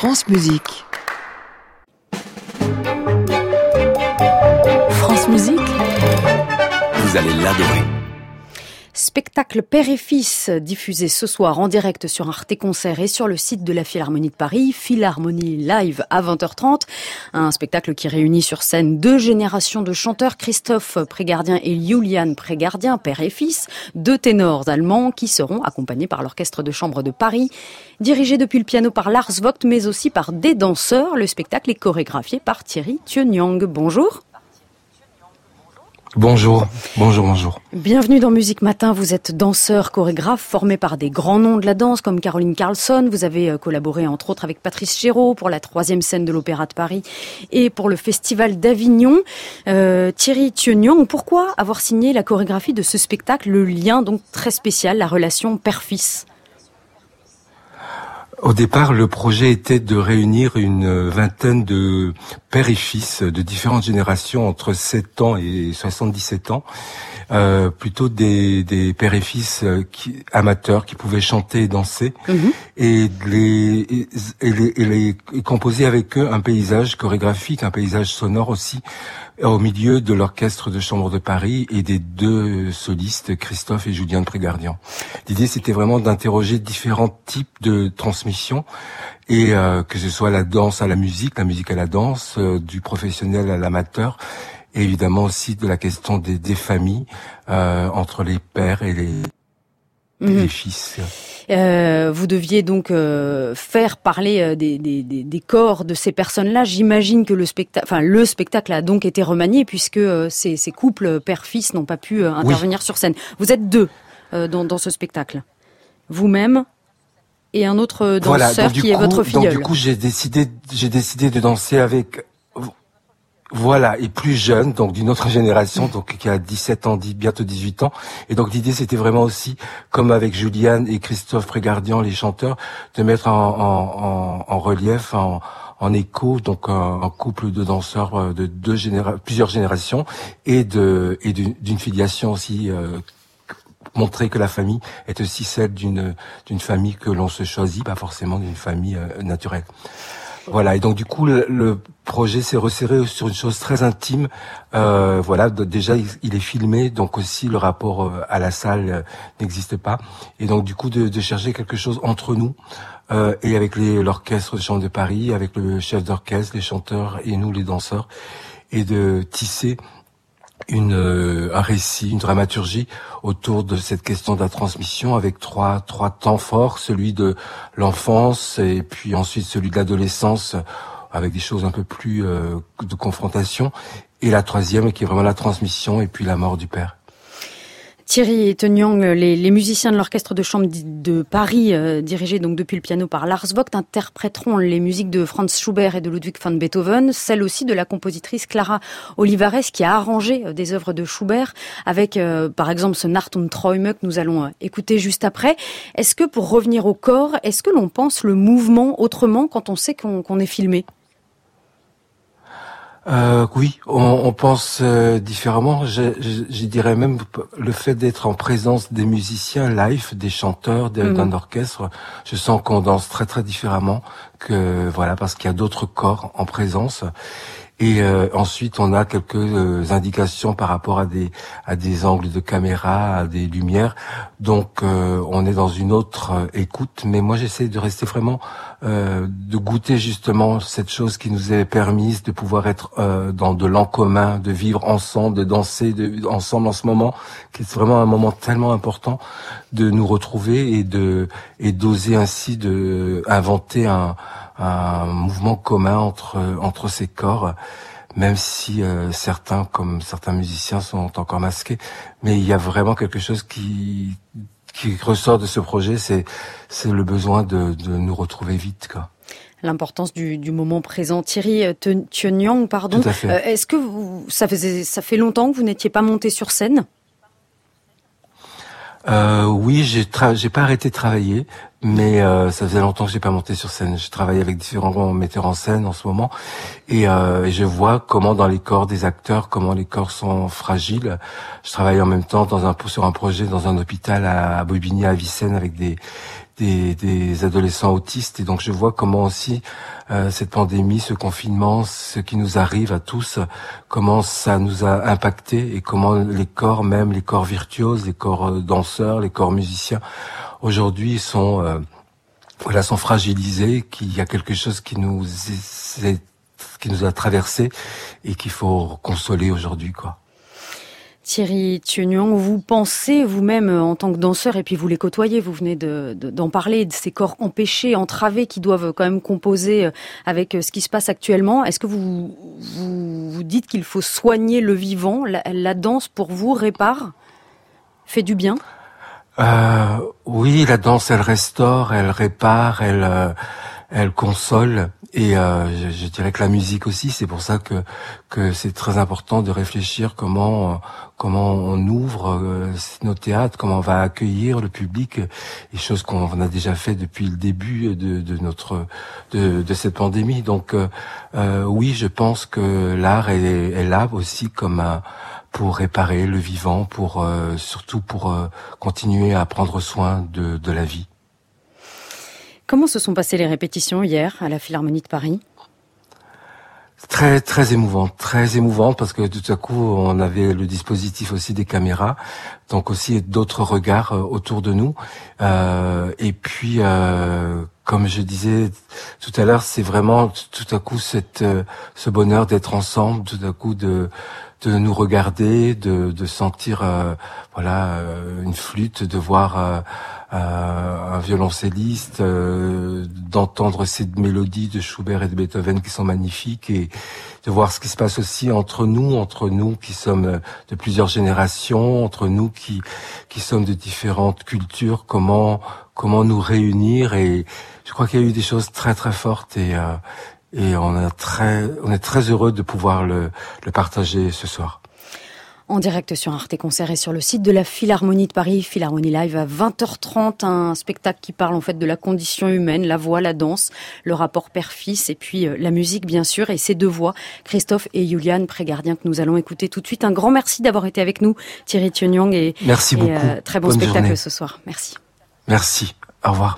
France Musique. France Musique. Vous allez l'adorer. Spectacle Père et Fils, diffusé ce soir en direct sur Arte Concert et sur le site de la Philharmonie de Paris, Philharmonie Live à 20h30. Un spectacle qui réunit sur scène deux générations de chanteurs, Christophe Prégardien et Julian Prégardien, père et fils, deux ténors allemands qui seront accompagnés par l'Orchestre de Chambre de Paris, dirigé depuis le piano par Lars Vogt, mais aussi par des danseurs. Le spectacle est chorégraphié par Thierry Thieunyang. Bonjour. Bonjour. Bienvenue dans Musique Matin. Vous êtes danseur, chorégraphe, formé par des grands noms de la danse comme Caroline Carlson. Vous avez collaboré entre autres avec Patrice Chéreau pour la 3e scène de l'Opéra de Paris et pour le Festival d'Avignon. Thierry Thieunyang, pourquoi avoir signé la chorégraphie de ce spectacle, le lien donc très spécial, la relation père-fils ? Au départ, le projet était de réunir une vingtaine de pères et fils de différentes générations entre 7 ans et 77 ans, plutôt des pères et fils amateurs qui pouvaient chanter et danser, et les composer avec eux un paysage chorégraphique, un paysage sonore aussi, au milieu de l'Orchestre de Chambre de Paris et des deux solistes, Christophe et Julian Prégardien. L'idée, c'était vraiment d'interroger différents types de transmission, et que ce soit la danse à la musique à la danse, du professionnel à l'amateur, et évidemment aussi de la question des familles, entre les pères et les fils. Vous deviez donc faire parler des corps de ces personnes-là. J'imagine que le spectacle a donc été remanié puisque ces couples père-fils n'ont pas pu intervenir sur scène. Vous êtes deux dans ce spectacle, vous-même et un autre danseur qui est votre filleul. Donc du coup, j'ai décidé de danser avec. Voilà, et plus jeune, donc d'une autre génération, donc qui a 17 ans, bientôt 18 ans. Et donc l'idée, c'était vraiment aussi, comme avec Julian et Christophe Prégardien, les chanteurs, de mettre en relief, en écho, donc un couple de danseurs de plusieurs générations, et d'une filiation aussi, montrer que la famille est aussi celle d'une famille que l'on se choisit, pas forcément d'une famille naturelle. Voilà, et donc du coup le projet s'est resserré sur une chose très intime. Voilà, déjà il est filmé, donc aussi le rapport à la salle n'existe pas, et donc du coup de chercher quelque chose entre nous, et avec l'Orchestre de Chambre de Paris, avec le chef d'orchestre, les chanteurs et nous les danseurs, et de tisser un récit, une dramaturgie autour de cette question de la transmission, avec trois temps forts, celui de l'enfance et puis ensuite celui de l'adolescence, avec des choses un peu plus de confrontation, et la troisième qui est vraiment la transmission et puis la mort du père. Thierry Thieunyang, les musiciens de l'Orchestre de Chambre de Paris, dirigés donc depuis le piano par Lars Vogt, interpréteront les musiques de Franz Schubert et de Ludwig van Beethoven, celles aussi de la compositrice Clara Olivares qui a arrangé des œuvres de Schubert, avec par exemple ce Nacht und Träume que nous allons écouter juste après. Est-ce que, pour revenir au corps, est-ce que l'on pense le mouvement autrement quand on sait qu'on est filmé ? Oui, on pense différemment. Je dirais même le fait d'être en présence des musiciens live, des chanteurs, d'un orchestre, je sens qu'on danse très très différemment parce qu'il y a d'autres corps en présence. Et ensuite, on a quelques indications par rapport à des angles de caméra, à des lumières. Donc, on est dans une autre écoute. Mais moi, j'essaie de rester vraiment, de goûter justement cette chose qui nous est permise de pouvoir être dans de l'en commun, de vivre ensemble, de danser ensemble en ce moment, qui est vraiment un moment tellement important, de nous retrouver et d'oser ainsi de inventer un mouvement commun entre ces corps, même si certains musiciens sont encore masqués, mais il y a vraiment quelque chose qui ressort de ce projet, c'est le besoin de nous retrouver vite, quoi. L'importance du moment présent. Thierry Thieunyang, pardon. Tout à fait. Est-ce que ça fait longtemps que vous n'étiez pas monté sur scène ? Oui, j'ai pas arrêté de travailler, mais ça faisait longtemps que j'ai pas monté sur scène. Je travaille avec différents metteurs en scène en ce moment, et je vois comment dans les corps des acteurs, comment les corps sont fragiles. Je travaille en même temps sur un projet dans un hôpital à Bobigny, à Avicenne, avec des adolescents autistes, et donc je vois comment aussi cette pandémie, ce confinement, ce qui nous arrive à tous, comment ça nous a impacté et comment les corps, même les corps virtuoses, les corps danseurs, les corps musiciens, aujourd'hui sont fragilisés, qu'il y a quelque chose qui nous a traversé et qu'il faut consoler aujourd'hui, quoi. Thierry Thieugnang, vous pensez vous-même en tant que danseur, et puis vous les côtoyez, vous venez d'en parler, de ces corps empêchés, entravés, qui doivent quand même composer avec ce qui se passe actuellement. Est-ce que vous dites qu'il faut soigner le vivant? La danse, pour vous, répare, fait du bien? Oui, la danse, elle restaure, elle répare, elle console, et je dirais que la musique aussi. C'est pour ça que c'est très important de réfléchir comment on ouvre nos théâtres, comment on va accueillir le public, et chose qu'on a déjà fait depuis le début de cette pandémie. Donc oui, je pense que l'art est là aussi pour réparer le vivant, surtout pour continuer à prendre soin de la vie. Comment se sont passées les répétitions hier à la Philharmonie de Paris? Très très émouvante parce que tout à coup on avait le dispositif aussi des caméras, donc aussi d'autres regards autour de nous, et puis comme je disais tout à l'heure, c'est vraiment tout à coup ce bonheur d'être ensemble, tout à coup de nous regarder, de sentir une flûte, de voir un violoncelliste, d'entendre ces mélodies de Schubert et de Beethoven qui sont magnifiques, et de voir ce qui se passe aussi entre nous qui sommes de plusieurs générations, entre nous qui sommes de différentes cultures, comment nous réunir. Et je crois qu'il y a eu des choses très très fortes, et on est très heureux de pouvoir le partager ce soir. En direct sur Arte Concert et sur le site de la Philharmonie de Paris, Philharmonie Live à 20h30, un spectacle qui parle en fait de la condition humaine, la voix, la danse, le rapport père-fils, et puis la musique bien sûr, et ces deux voix, Christophe et Juliane Prégardien, que nous allons écouter tout de suite. Un grand merci d'avoir été avec nous, Thierry Thieugnang, et merci beaucoup. Très bon Bonne spectacle journée. Ce soir. Merci. Merci. Au revoir.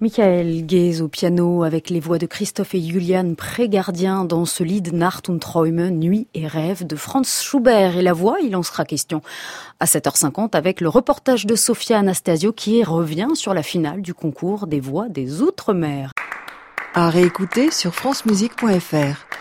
Michael Guez au piano avec les voix de Christophe et Julian Prégardien dans ce Lied Nacht und Träume, Nuit et rêve de Franz Schubert. Et la voix, il en sera question à 7h50 avec le reportage de Sophia Anastasio qui revient sur la finale du concours des voix des Outre-mer. À réécouter sur francemusique.fr.